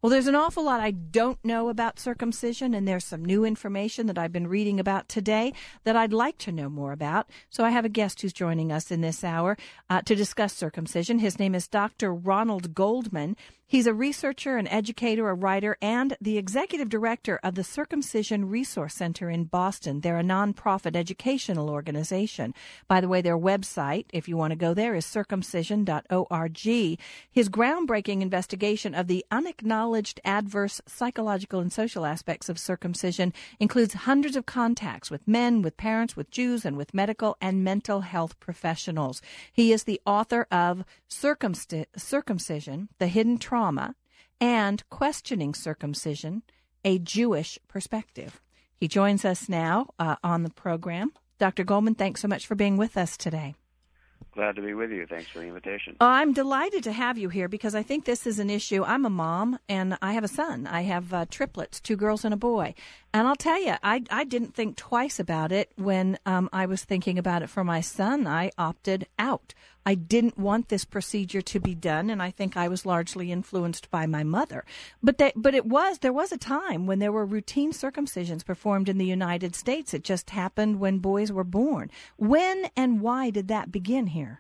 Well, there's an awful lot I don't know about circumcision, and there's some new information that I've been reading about today that I'd like to know more about. So I have a guest who's joining us in this hour to discuss circumcision. His name is Dr. Ronald Goldman. He's a researcher, an educator, a writer, and the executive director of the Circumcision Resource Center in Boston. They're a nonprofit educational organization. By the way, their website, if you want to go there, is circumcision.org. His groundbreaking investigation of the unacknowledged adverse psychological and social aspects of circumcision includes hundreds of contacts with men, with parents, with Jews, and with medical and mental health professionals. He is the author of Circumcision, The Hidden Trauma, and Questioning Circumcision, A Jewish Perspective. He joins us now on the program. Dr. Goldman, thanks so much for being with us today. Glad to be with you. Thanks for the invitation. I'm delighted to have you here because I think this is an issue. I'm a mom, and I have a son. I have triplets, 2 girls and a boy. And I'll tell you, I didn't think twice about it when I was thinking about it for my son. I opted out. I didn't want this procedure to be done, and I think I was largely influenced by my mother. But there was a time when there were routine circumcisions performed in the United States. It just happened when boys were born. When and why did that begin here?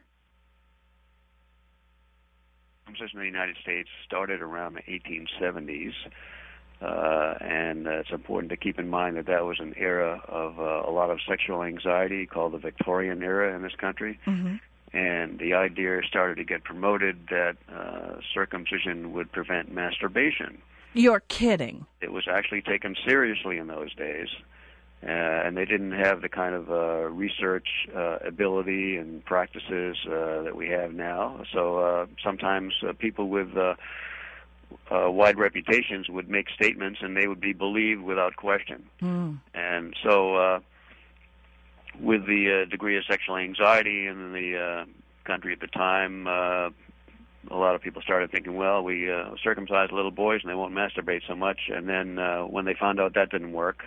Circumcision in the United States started around the 1870s, and it's important to keep in mind that was an era of a lot of sexual anxiety called the Victorian era in this country. Mm-hmm. And the idea started to get promoted that circumcision would prevent masturbation. You're kidding. It was actually taken seriously in those days, and they didn't have the kind of research ability and practices that we have now. So sometimes people with wide reputations would make statements, and they would be believed without question. Mm. And so with the degree of sexual anxiety in the country at the time, a lot of people started thinking, well, we circumcise little boys and they won't masturbate so much. And then when they found out that didn't work,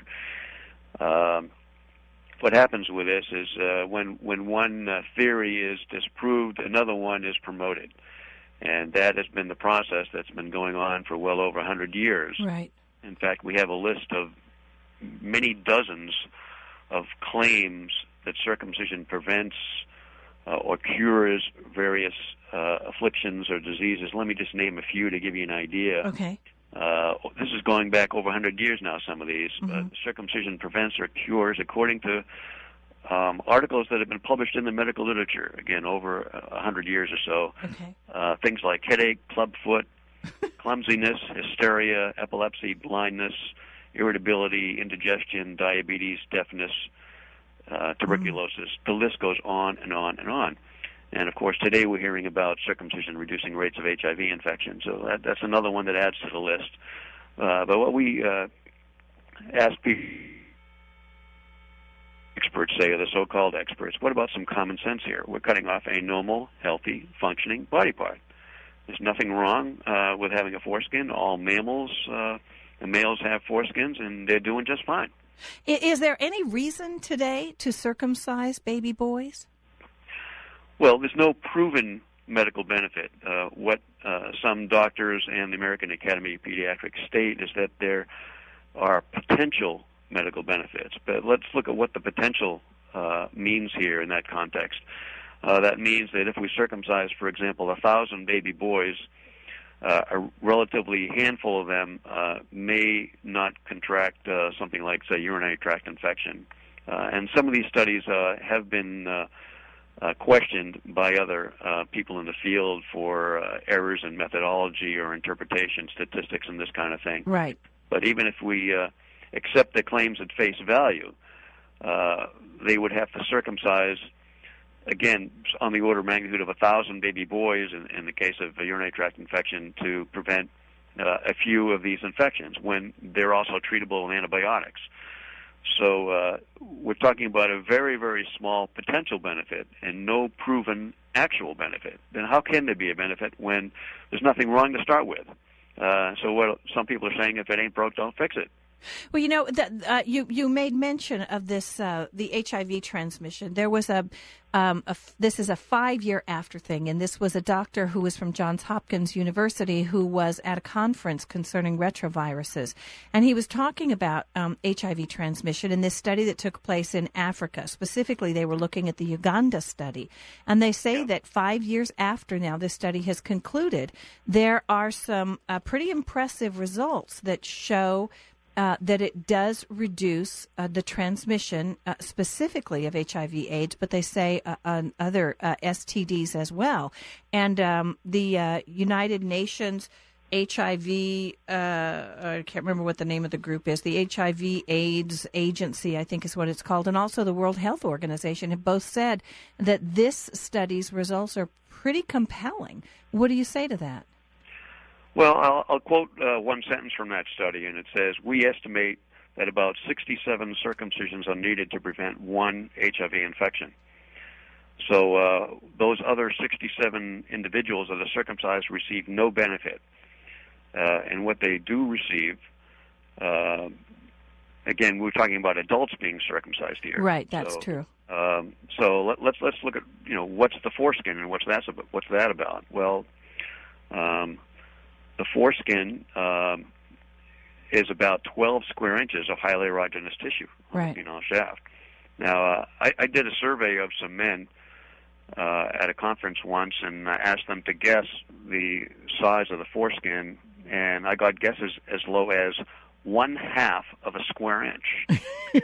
what happens with this is when one theory is disproved, another one is promoted. And that has been the process that's been going on for well over 100 years. Right. In fact, we have a list of many dozens of claims that circumcision prevents or cures various afflictions or diseases. Let me just name a few to give you an idea. Okay. This is going back over 100 years now, some of these. Mm-hmm. Circumcision prevents or cures according to articles that have been published in the medical literature, again, over 100 years or so. Okay. Things like headache, clubfoot, clumsiness, hysteria, epilepsy, blindness, irritability, indigestion, diabetes, deafness, tuberculosis. The list goes on and on and on. And, of course, today we're hearing about circumcision reducing rates of HIV infection. So that's another one that adds to the list. But what we ask people, experts say, or the so-called experts, what about some common sense here? We're cutting off a normal, healthy, functioning body part. There's nothing wrong with having a foreskin. All mammals, the males have foreskins, and they're doing just fine. Is there any reason today to circumcise baby boys? Well, there's no proven medical benefit. What some doctors and the American Academy of Pediatrics state is that there are potential medical benefits. But let's look at what the potential means here in that context. That means that if we circumcise, for example, 1,000 baby boys, a relatively handful of them may not contract something like, say, urinary tract infection. And some of these studies have been questioned by other people in the field for errors in methodology or interpretation, statistics, and this kind of thing. Right. But even if we accept the claims at face value, they would have to circumcise, again, on the order of magnitude of 1,000 baby boys in the case of a urinary tract infection to prevent a few of these infections when they're also treatable with antibiotics. So we're talking about a very, very small potential benefit and no proven actual benefit. Then how can there be a benefit when there's nothing wrong to start with? So what some people are saying, if it ain't broke, don't fix it. Well, you made mention of this the HIV transmission. There was this is a 5-year after thing, and this was a doctor who was from Johns Hopkins University who was at a conference concerning retroviruses, and he was talking about HIV transmission in this study that took place in Africa. Specifically, they were looking at the Uganda study, and they say that 5 years after now this study has concluded, there are some pretty impressive results that show that it does reduce the transmission specifically of HIV/AIDS, but they say on other STDs as well. And the United Nations HIV, I can't remember what the name of the group is, the HIV/AIDS Agency, I think is what it's called, and also the World Health Organization have both said that this study's results are pretty compelling. What do you say to that? Well, I'll quote one sentence from that study, and it says, "We estimate that about 67 circumcisions are needed to prevent one HIV infection." So those other 67 individuals that are circumcised receive no benefit. And what they do receive, again, we're talking about adults being circumcised here. Right, that's true. So let's look at, what's the foreskin and what's that about? Well, the foreskin is about 12 square inches of highly erogenous tissue on the penile shaft. Now, I did a survey of some men at a conference once, and I asked them to guess the size of the foreskin, and I got guesses as low as 1/2 of a square inch.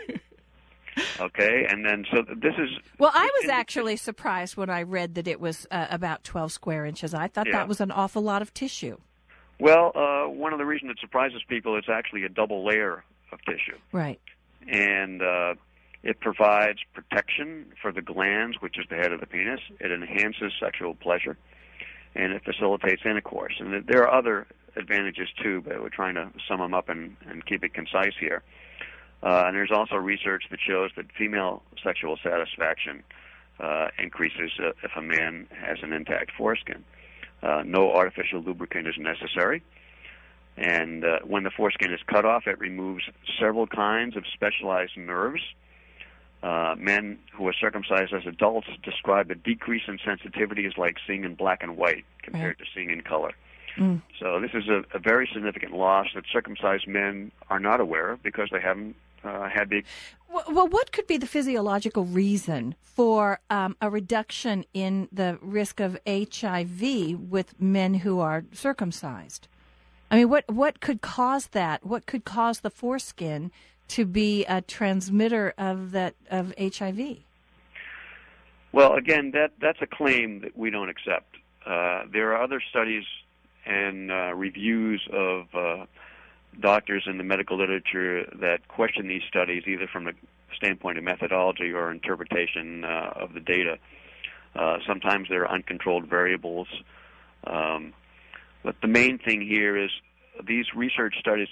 Okay, and then so this is... Well, I was actually surprised when I read that it was about 12 square inches. I thought that was an awful lot of tissue. Well, one of the reasons it surprises people, it's actually a double layer of tissue. Right. And it provides protection for the glands, which is the head of the penis. It enhances sexual pleasure, and it facilitates intercourse. And there are other advantages, too, but we're trying to sum them up and keep it concise here. And there's also research that shows that female sexual satisfaction increases if a man has an intact foreskin. No artificial lubricant is necessary. And when the foreskin is cut off, it removes several kinds of specialized nerves. Men who are circumcised as adults describe a decrease in sensitivity as like seeing in black and white compared to seeing in color. Mm. So this is a very significant loss that circumcised men are not aware of because they haven't had the... Well, what could be the physiological reason for a reduction in the risk of HIV with men who are circumcised? I mean, what could cause that? What could cause the foreskin to be a transmitter of HIV? Well, again, that's a claim that we don't accept. There are other studies and reviews of doctors in the medical literature that question these studies, either from the standpoint of methodology or interpretation of the data. Sometimes there are uncontrolled variables. But the main thing here is these research studies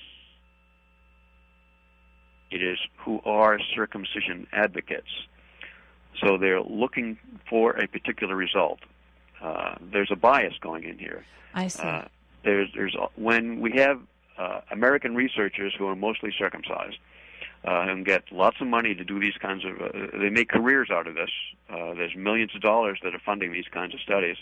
who are circumcision advocates. So they're looking for a particular result. There's a bias going in here. I see. There's when we have American researchers who are mostly circumcised and get lots of money to do these kinds of... they make careers out of this. There's millions of dollars that are funding these kinds of studies.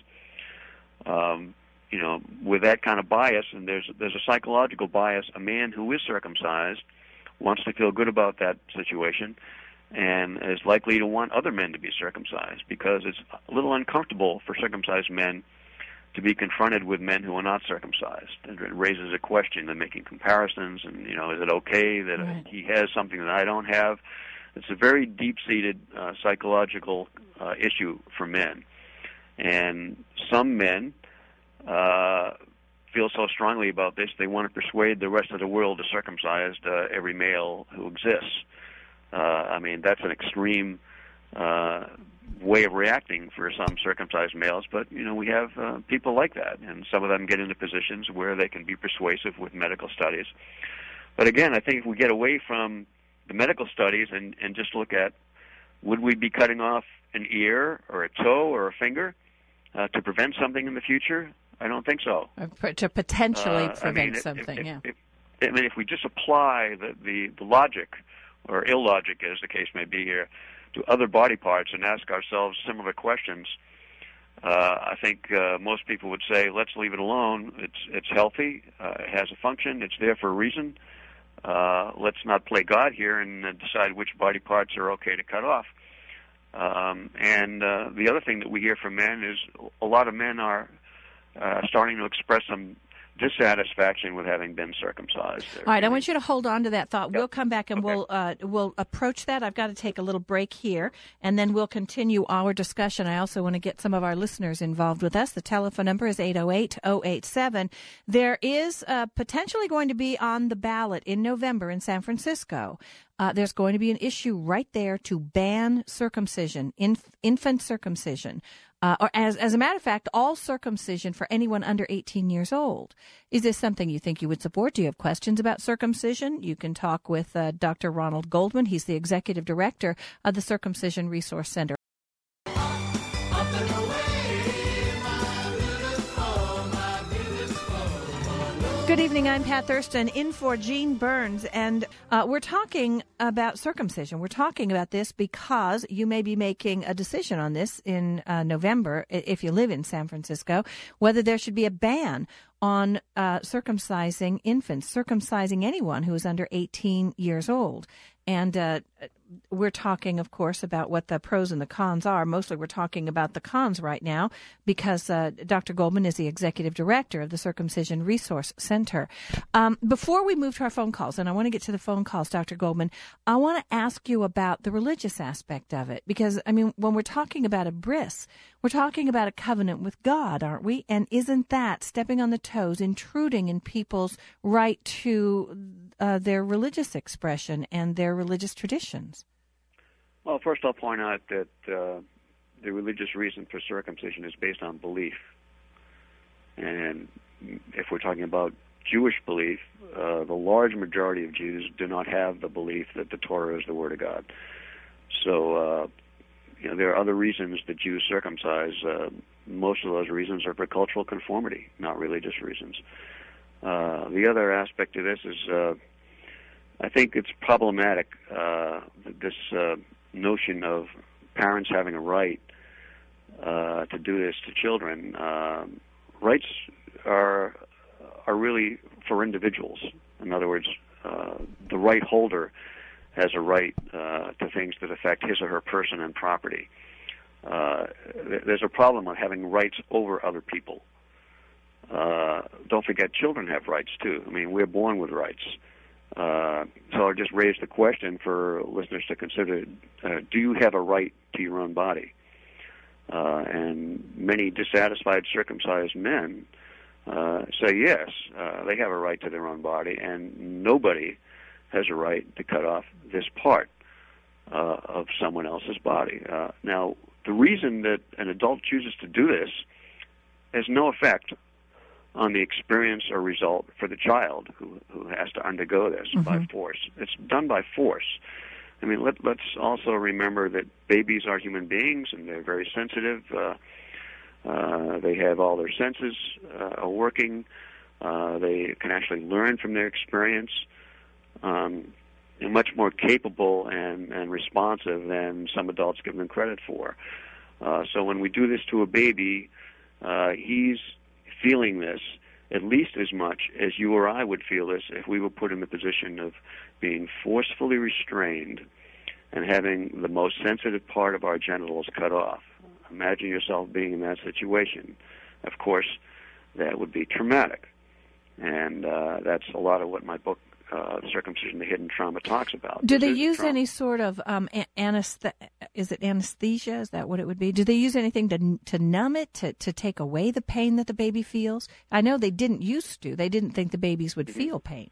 With that kind of bias, and there's a psychological bias, a man who is circumcised wants to feel good about that situation and is likely to want other men to be circumcised because it's a little uncomfortable for circumcised men to be confronted with men who are not circumcised. And it raises a question and making comparisons and, is it okay that he has something that I don't have? It's a very deep-seated psychological issue for men. And some men feel so strongly about this, they want to persuade the rest of the world to circumcise every male who exists. That's an extreme way of reacting for some circumcised males, but, we have people like that, and some of them get into positions where they can be persuasive with medical studies. But again, I think if we get away from the medical studies and just look at, would we be cutting off an ear or a toe or a finger to prevent something in the future? I don't think so. To potentially prevent something, I mean, if we just apply the logic, or illogic as the case may be here, to other body parts and ask ourselves similar questions, I think most people would say, let's leave it alone. It's healthy. It has a function. It's there for a reason. Let's not play God here and decide which body parts are okay to cut off. And the other thing that we hear from men is a lot of men are starting to express some dissatisfaction with having been circumcised. All right, I want you to hold on to that thought. Yep. We'll come back and we'll approach that. I've got to take a little break here, and then we'll continue our discussion. I also want to get some of our listeners involved with us. The telephone number is 808-087. There is potentially going to be on the ballot in November in San Francisco. There's going to be an issue right there to ban circumcision, infant circumcision. Or as a matter of fact, all circumcision for anyone under 18 years old. Is this something you think you would support? Do you have questions about circumcision? You can talk with Dr. Ronald Goldman. He's the executive director of the Circumcision Resource Center. Good evening, I'm Pat Thurston, in for Gene Burns, and we're talking about circumcision. We're talking about this because you may be making a decision on this in November, if you live in San Francisco, whether there should be a ban on circumcising infants, circumcising anyone who is under 18 years old. And we're talking, of course, about what the pros and the cons are. Mostly we're talking about the cons right now because Dr. Goldman is the executive director of the Circumcision Resource Center. Before we move to our phone calls, and I want to get to the phone calls, Dr. Goldman, I want to ask you about the religious aspect of it. Because, I mean, when we're talking about a bris, we're talking about a covenant with God, aren't we? And isn't that stepping on the toes, intruding in people's right to their religious expression and their religious traditions? Well, first I'll point out that the religious reason for circumcision is based on belief. And if we're talking about Jewish belief, the large majority of Jews do not have the belief that the Torah is the Word of God. So, there are other reasons that Jews circumcise. Most of those reasons are for cultural conformity, not religious reasons. The other aspect of this is I think it's problematic, this notion of parents having a right to do this to children. Rights are really for individuals. In other words, the right holder has a right to things that affect his or her person and property. There's a problem with having rights over other people. Don't forget, children have rights too. I mean, we're born with rights. So I just raised the question for listeners to consider, do you have a right to your own body? And many dissatisfied circumcised men say yes, they have a right to their own body, and nobody has a right to cut off this part of someone else's body. Now, the reason that an adult chooses to do this has no effect on the experience or result for the child who has to undergo this by force. It's done by force. I mean, let's also remember that babies are human beings and they're very sensitive. They have all their senses working. They can actually learn from their experience. They're much more capable and responsive than some adults give them credit for. So when we do this to a baby, he's feeling this at least as much as you or I would feel this if we were put in the position of being forcefully restrained and having the most sensitive part of our genitals cut off. Imagine yourself being in that situation. Of course, that would be traumatic. And that's a lot of what my book, Circumcision, the Hidden Trauma, talks about. Do they use any sort of is it anesthesia? Is that what it would be? Do they use anything to numb it, to take away the pain that the baby feels? I know they didn't used to. They didn't think the babies would feel pain.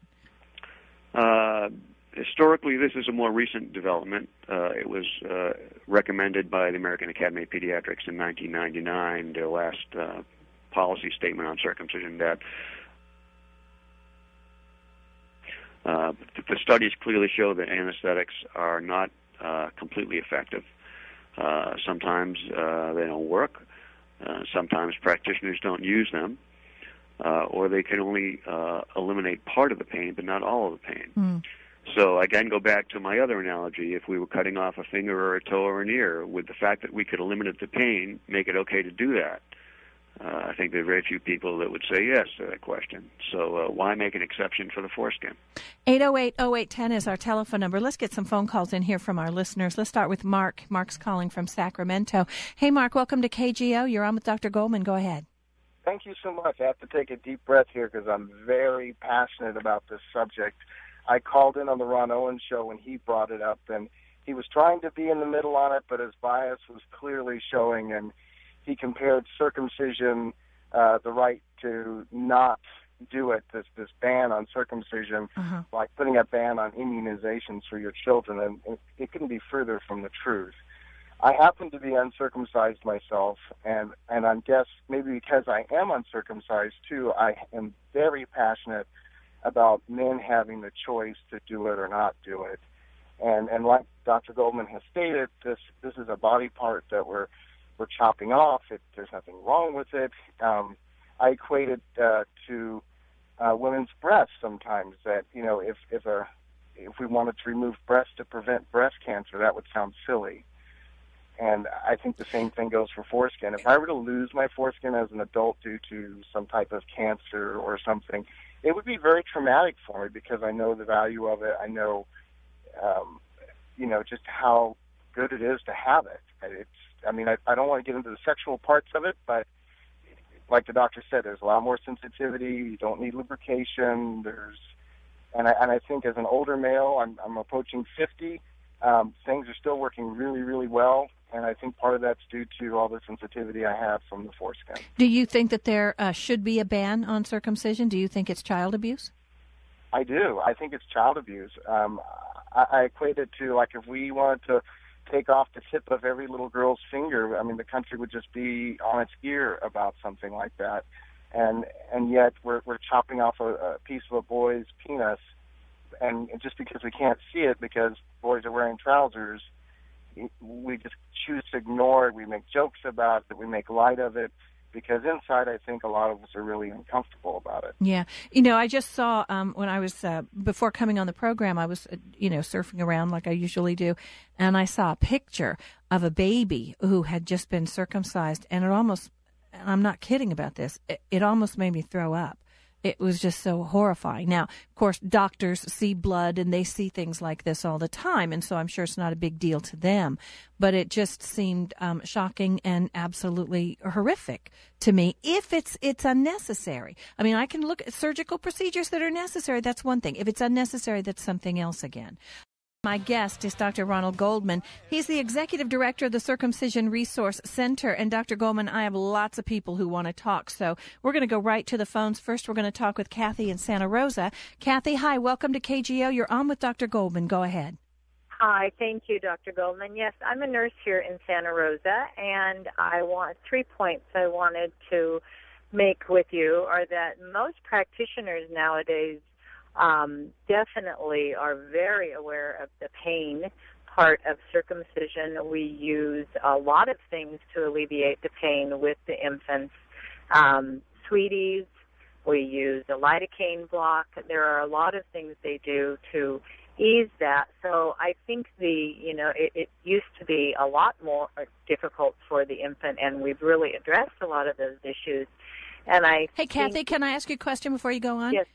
Historically, this is a more recent development. It was recommended by the American Academy of Pediatrics in 1999, their last policy statement on circumcision, that the studies clearly show that anesthetics are not completely effective. Sometimes they don't work. Sometimes practitioners don't use them. or they can only eliminate part of the pain, but not all of the pain. So again, go back to my other analogy. If we were cutting off a finger or a toe or an ear, would the fact that we could eliminate the pain make it okay to do that? I think there are very few people that would say yes to that question. So why make an exception for the foreskin? 808-0810 is our telephone number. Let's get some phone calls in here from our listeners. Let's start with Mark. Mark's calling from Sacramento. Hey, Mark, welcome to KGO. You're on with Dr. Goldman. Go ahead. Thank you so much. I have to take a deep breath here because I'm very passionate about this subject. I called in on the Ron Owens show when he brought it up, and he was trying to be in the middle on it, but his bias was clearly showing, and he compared circumcision, the right to not do it, this ban on circumcision, like putting a ban on immunizations for your children, and it couldn't be further from the truth. I happen to be uncircumcised myself, and I guess maybe because I am uncircumcised too, I am very passionate about men having the choice to do it or not do it. And like Dr. Goldman has stated, this is a body part that we're chopping off. There's nothing wrong with it. I equate it to women's breasts sometimes. That if we wanted to remove breasts to prevent breast cancer, that would sound silly. And I think the same thing goes for foreskin. If I were to lose my foreskin as an adult due to some type of cancer or something, it would be very traumatic for me because I know the value of it. I know, just how good it is to have it. I don't want to get into the sexual parts of it, but like the doctor said, there's a lot more sensitivity. You don't need lubrication. And I think as an older male, I'm approaching 50. Things are still working really, really well. And I think part of that's due to all the sensitivity I have from the foreskin. Do you think that there should be a ban on circumcision? Do you think it's child abuse? I do. I think it's child abuse. I equate it to, like, if we wanted to take off the tip of every little girl's finger, the country would just be on its ear about something like that. And yet we're chopping off a piece of a boy's penis, and just because we can't see it because boys are wearing trousers, we just choose to ignore it. We make jokes about it. We make light of it because inside I think a lot of us are really uncomfortable about it. Yeah. I just saw when I was, before coming on the program, I was, surfing around like I usually do, and I saw a picture of a baby who had just been circumcised, and it almost, and I'm not kidding about this, it almost made me throw up. It was just so horrifying. Now, of course, doctors see blood and they see things like this all the time, and so I'm sure it's not a big deal to them. But it just seemed shocking and absolutely horrific to me if it's unnecessary. I can look at surgical procedures that are necessary. That's one thing. If it's unnecessary, that's something else again. My guest is Dr. Ronald Goldman. He's the executive director of the Circumcision Resource Center. And Dr. Goldman, I have lots of people who want to talk, so we're going to go right to the phones. First, we're going to talk with Kathy in Santa Rosa. Kathy, hi. Welcome to KGO. You're on with Dr. Goldman. Go ahead. Hi. Thank you, Dr. Goldman. Yes, I'm a nurse here in Santa Rosa, and I want 3 points I wanted to make with you are that most practitioners nowadays definitely are very aware of the pain part of circumcision. We use a lot of things to alleviate the pain with the infants. Sweeties, we use a lidocaine block. There are a lot of things they do to ease that. So I think it used to be a lot more difficult for the infant, and we've really addressed a lot of those issues. And Hey, Kathy, can I ask you a question before you go on? Yes.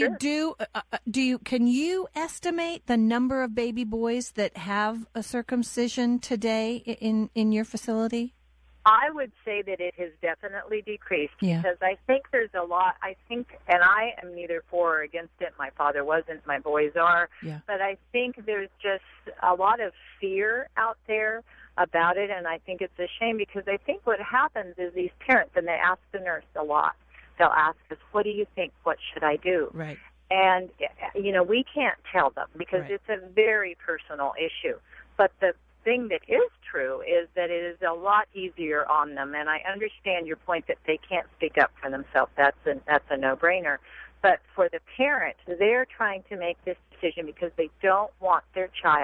Can you estimate the number of baby boys that have a circumcision today in your facility? I would say that it has definitely decreased because I think there's a lot. And I am neither for or against it. My father wasn't. My boys are. Yeah. But I think there's just a lot of fear out there about it, and I think it's a shame because I think what happens is these parents, and they ask the nurse a lot, they'll ask us, what do you think? What should I do? Right. And, we can't tell them because It's a very personal issue. But the thing that is true is that it is a lot easier on them. And I understand your point that they can't speak up for themselves. That's a no-brainer. But for the parent, they're trying to make this decision because they don't want their child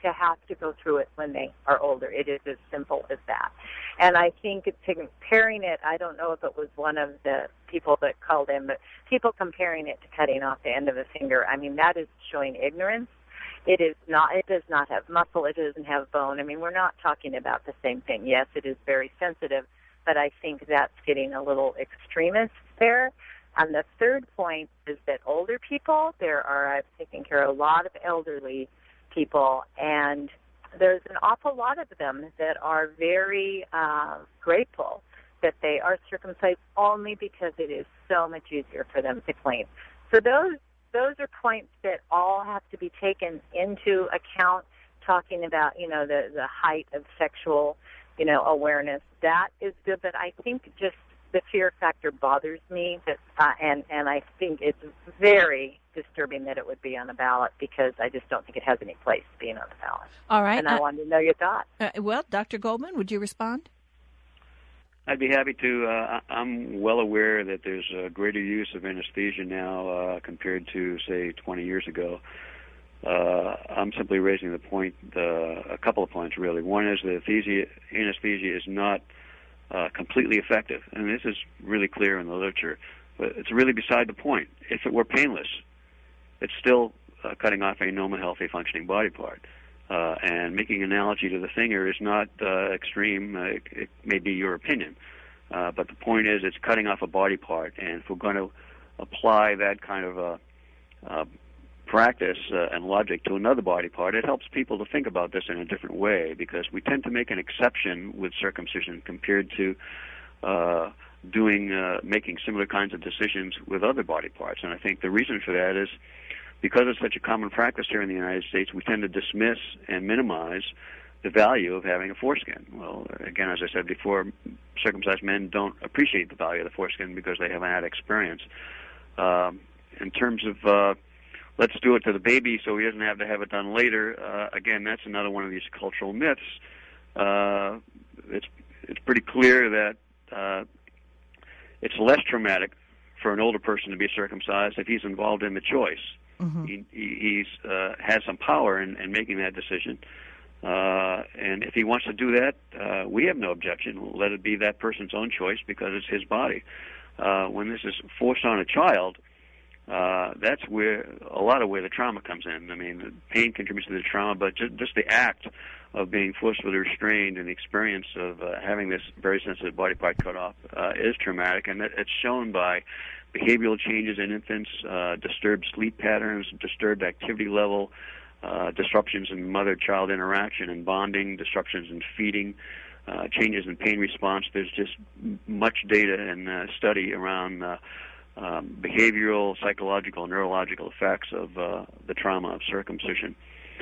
to have to go through it when they are older. It is as simple as that. And I think comparing it, I don't know if it was one of the people that called in, but people comparing it to cutting off the end of a finger, I mean, that is showing ignorance. It does not have muscle, it doesn't have bone. I mean, we're not talking about the same thing. Yes, it is very sensitive, but I think that's getting a little extremist there. And the third point is that older people, I've taken care of a lot of elderly people, and there's an awful lot of them that are very grateful that they are circumcised only because it is so much easier for them to clean. So those are points that all have to be taken into account, talking about, the height of sexual, awareness. That is good, but I think just the fear factor bothers me, and I think it's very disturbing that it would be on the ballot, because I just don't think it has any place being on the ballot. All right. And I wanted to know your thoughts. Well, Dr. Goldman, would you respond? I'd be happy to. I'm well aware that there's a greater use of anesthesia now compared to, say, 20 years ago. I'm simply raising the point, a couple of points, really. One is that anesthesia is not completely effective, and this is really clear in the literature, but it's really beside the point. If it were painless, it's still cutting off a normal, healthy, functioning body part. And making an analogy to the finger is not extreme. It may be your opinion. But the point is, it's cutting off a body part, and if we're going to apply that kind of practice and logic to another body part, it helps people to think about this in a different way, because we tend to make an exception with circumcision compared to making similar kinds of decisions with other body parts. And I think the reason for that is because it's such a common practice here in the United States, we tend to dismiss and minimize the value of having a foreskin. Well, again, as I said before, circumcised men don't appreciate the value of the foreskin because they haven't had experience. In terms of let's do it to the baby so he doesn't have to have it done later, again, that's another one of these cultural myths. It's pretty clear that it's less traumatic for an older person to be circumcised if he's involved in the choice. Mm-hmm. He has some power in making that decision. And if he wants to do that, we have no objection. Let it be that person's own choice because it's his body. When this is forced on a child, that's where the trauma comes in. I mean, the pain contributes to the trauma, but just the act of being forcibly restrained and the experience of having this very sensitive body part cut off is traumatic, and it's shown by behavioral changes in infants, disturbed sleep patterns, disturbed activity level, disruptions in mother-child interaction and bonding, disruptions in feeding, changes in pain response. There's just much data and study around behavioral, psychological, neurological effects of the trauma of circumcision.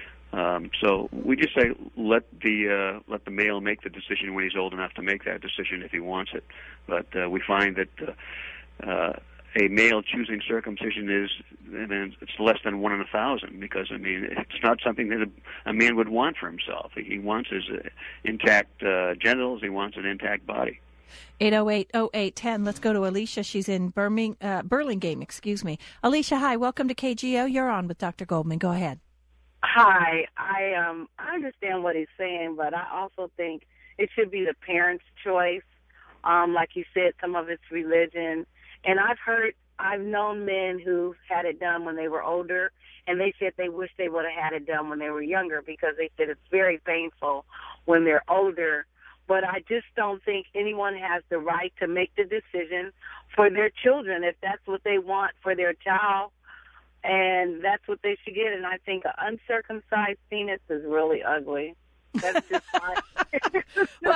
So we just say let the male make the decision when he's old enough to make that decision if he wants it. But we find that a male choosing circumcision it's less than 1 in 1,000, because it's not something that a man would want for himself. He wants his intact genitals. He wants an intact body. 808-0810. Let's go to Alicia. She's in Burlingame. Excuse me. Alicia, hi. Welcome to KGO. You're on with Dr. Goldman. Go ahead. Hi. I understand what he's saying, but I also think it should be the parents' choice. Like you said, some of it's religion. And I've known men who had it done when they were older, and they said they wish they would have had it done when they were younger, because they said it's very painful when they're older. But I just don't think anyone has the right to make the decision for their children if that's what they want for their child, and that's what they should get. And I think an uncircumcised penis is really ugly. That's just fine. Well,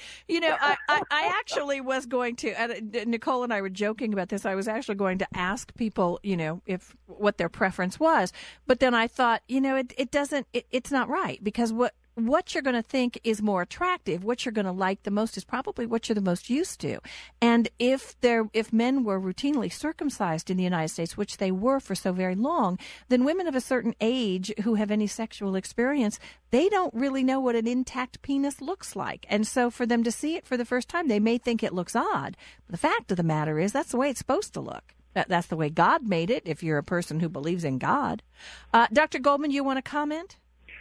I actually was going to, Nicole and I were joking about this. I was actually going to ask people, if what their preference was. But then I thought, it's not right, because what you're going to think is more attractive, what you're going to like the most, is probably what you're the most used to. And if men were routinely circumcised in the United States, which they were for so very long, then women of a certain age who have any sexual experience, they don't really know what an intact penis looks like. And so for them to see it for the first time, they may think it looks odd. But the fact of the matter is that's the way it's supposed to look. That's the way God made it, if you're a person who believes in God. Dr. Goldman, you want to comment?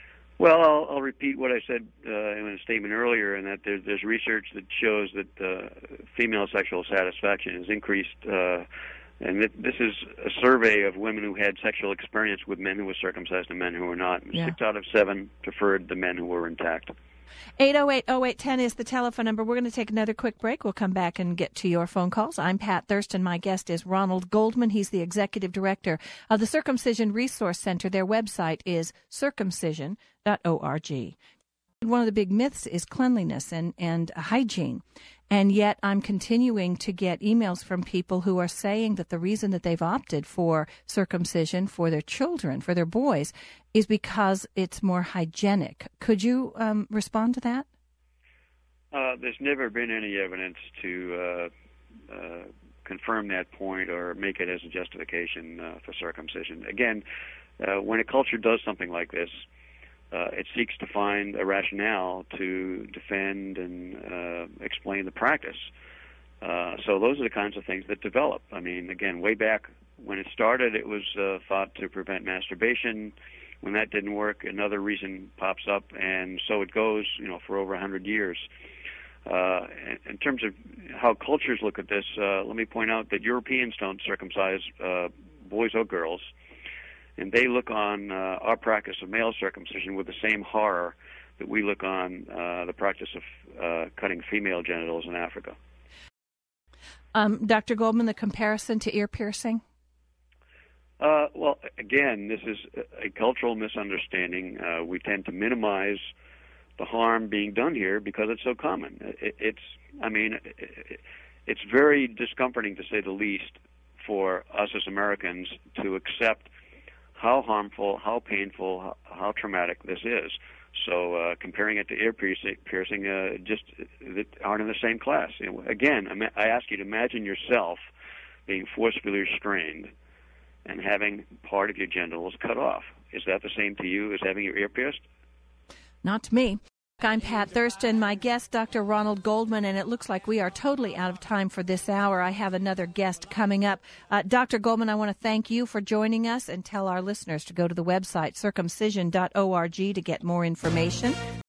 Well, I'll repeat what I said in a statement earlier, in that there's research that shows that female sexual satisfaction is increased, and this is a survey of women who had sexual experience with men who were circumcised and men who were not. Yeah. 6 out of 7 preferred the men who were intact. 808-0810 is the telephone number. We're going to take another quick break. We'll come back and get to your phone calls. I'm Pat Thurston. My guest is Ronald Goldman. He's the executive director of the Circumcision Resource Center. Their website is circumcision.org. One of the big myths is cleanliness and hygiene. And yet I'm continuing to get emails from people who are saying that the reason that they've opted for circumcision for their children, for their boys, is because it's more hygienic. Could you respond to that? There's never been any evidence to confirm that point or make it as a justification for circumcision. Again, when a culture does something like this, it seeks to find a rationale to defend and explain the practice. So those are the kinds of things that develop. I mean, again, way back when it started, it was thought to prevent masturbation. When that didn't work, another reason pops up, and so it goes, for over 100 years. In terms of how cultures look at this, let me point out that Europeans don't circumcise boys or girls. And they look on our practice of male circumcision with the same horror that we look on the practice of cutting female genitals in Africa. Dr. Goldman, the comparison to ear piercing? Well, again, this is a cultural misunderstanding. We tend to minimize the harm being done here because it's so common. It's very discomforting, to say the least, for us as Americans to accept how harmful, how painful, how traumatic this is. So comparing it to ear piercing just aren't in the same class. Again, I ask you to imagine yourself being forcefully restrained and having part of your genitals cut off. Is that the same to you as having your ear pierced? Not to me. I'm Pat Thurston, my guest, Dr. Ronald Goldman, and it looks like we are totally out of time for this hour. I have another guest coming up. Dr. Goldman, I want to thank you for joining us and tell our listeners to go to the website circumcision.org to get more information.